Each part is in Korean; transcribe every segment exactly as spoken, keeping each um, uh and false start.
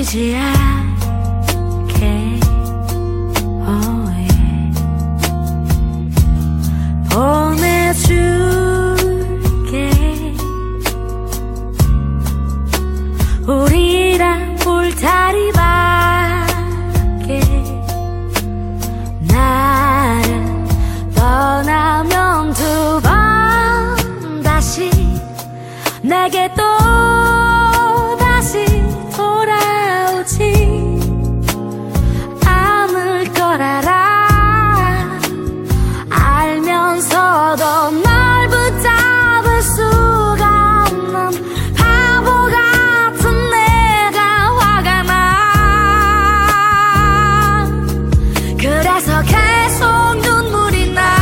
놓치지 않게 oh yeah. 보내줄게 우리랑 울타리 밖에 나를 떠나면 두 번 다시 내게 또 다시 돌아오지 않을 걸 알아. 알면서도 널 붙잡을 수가 없는 바보 같은 내가 화가 나. 그래서 계속 눈물이 나.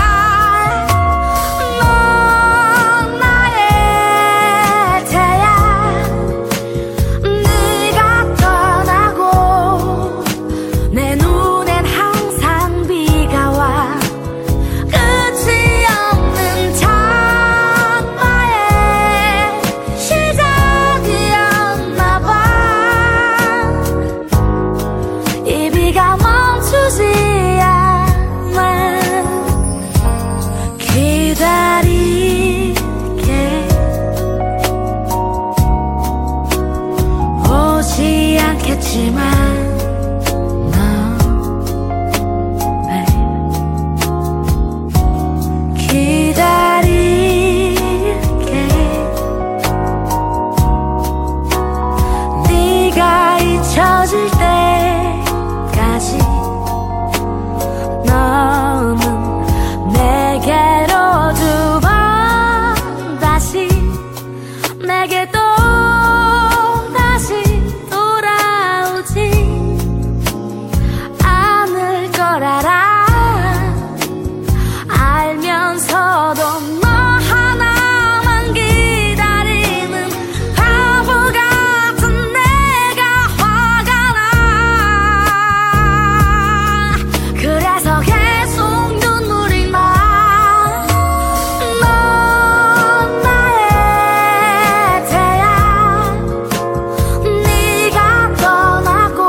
비가 멈추지 않아. 기다릴게 오지 않겠지만 너 babe. 기다릴게 네가 잊혀질 때 너는 내게로 두 번 다시 내게 또 다시 돌아오지 않을 걸 알아. 알면서도 너 하나만 기다리는 바보 같은 내가 화가 나. 그래서 계속 눈물이 나. 넌 나의 태양. 네가 떠나고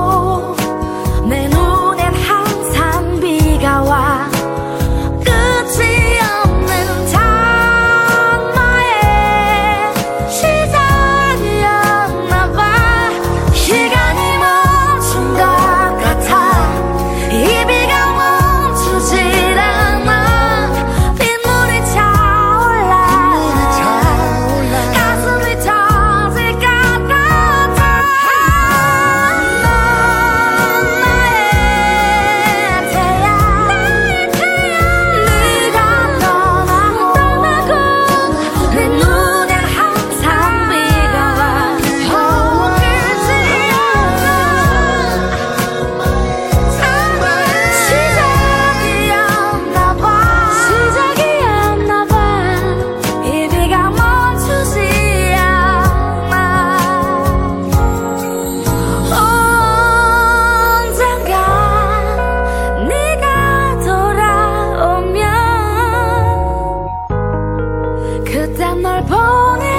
내 눈엔 항상 비가 와. 끝이 없는 장마의 시작이었나 봐. 시간이 멈춘 것 같아. 이 비가 멈추질 않아. 빗물이 차올라 가슴이 터질 것 같아. 넌 나의 태양. 네가 떠나고 내 눈엔 항상 비가 와. 어, 끝이 없는 시작이었나 봐. 시작이었나 봐. 이 비가 멈추지 않아. 언젠가 네가 돌아오면 그때 널 보내